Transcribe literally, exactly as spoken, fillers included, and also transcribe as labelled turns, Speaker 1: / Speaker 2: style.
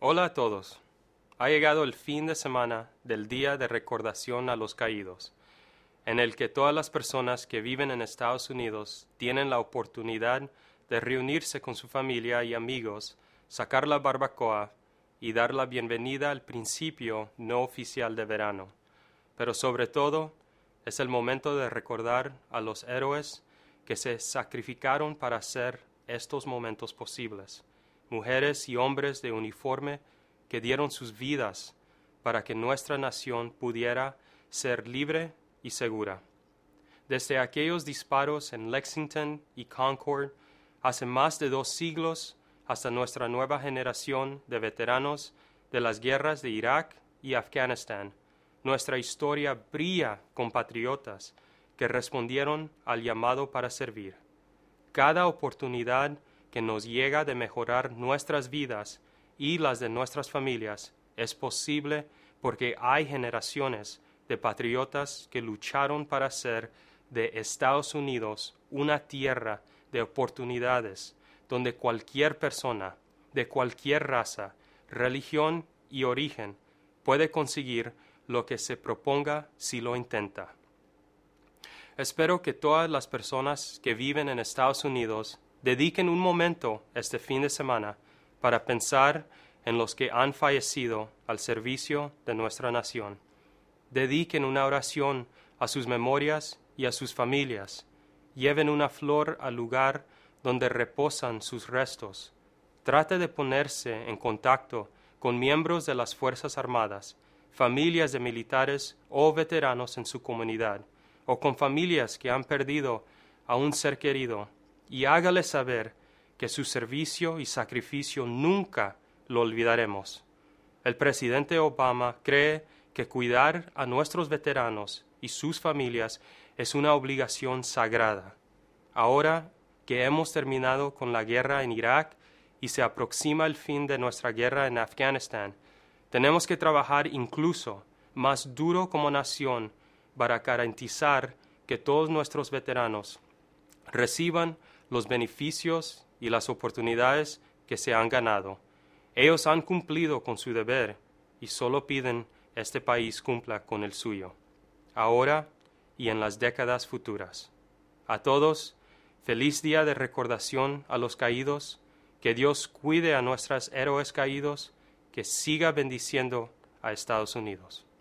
Speaker 1: Hola a todos. Ha llegado el fin de semana del Día de Recordación a los Caídos, en el que todas las personas que viven en Estados Unidos tienen la oportunidad de reunirse con su familia y amigos, sacar la barbacoa y dar la bienvenida al principio no oficial de verano. Pero sobre todo, es el momento de recordar a los héroes que se sacrificaron para hacer estos momentos posibles. Mujeres y hombres de uniforme que dieron sus vidas para que nuestra nación pudiera ser libre y segura. Desde aquellos disparos en Lexington y Concord hace más de dos siglos hasta nuestra nueva generación de veteranos de las guerras de Irak y Afganistán, nuestra historia brilla con patriotas que respondieron al llamado para servir. Cada oportunidad que nos llega de mejorar nuestras vidas y las de nuestras familias es posible porque hay generaciones de patriotas que lucharon para hacer de Estados Unidos una tierra de oportunidades donde cualquier persona de cualquier raza, religión y origen puede conseguir lo que se proponga si lo intenta. Espero que todas las personas que viven en Estados Unidos dediquen un momento este fin de semana para pensar en los que han fallecido al servicio de nuestra nación. Dediquen una oración a sus memorias y a sus familias. Lleven una flor al lugar donde reposan sus restos. Trate de ponerse en contacto con miembros de las Fuerzas Armadas, familias de militares o veteranos en su comunidad, o con familias que han perdido a un ser querido, y hágales saber que su servicio y sacrificio nunca lo olvidaremos. El presidente Obama cree que cuidar a nuestros veteranos y sus familias es una obligación sagrada. Ahora que hemos terminado con la guerra en Irak y se aproxima el fin de nuestra guerra en Afganistán, tenemos que trabajar incluso más duro como nación para garantizar que todos nuestros veteranos reciban los beneficios y las oportunidades que se han ganado. Ellos han cumplido con su deber y solo piden este país cumpla con el suyo, ahora y en las décadas futuras. A todos, feliz día de recordación a los caídos, que Dios cuide a nuestros héroes caídos, que siga bendiciendo a Estados Unidos.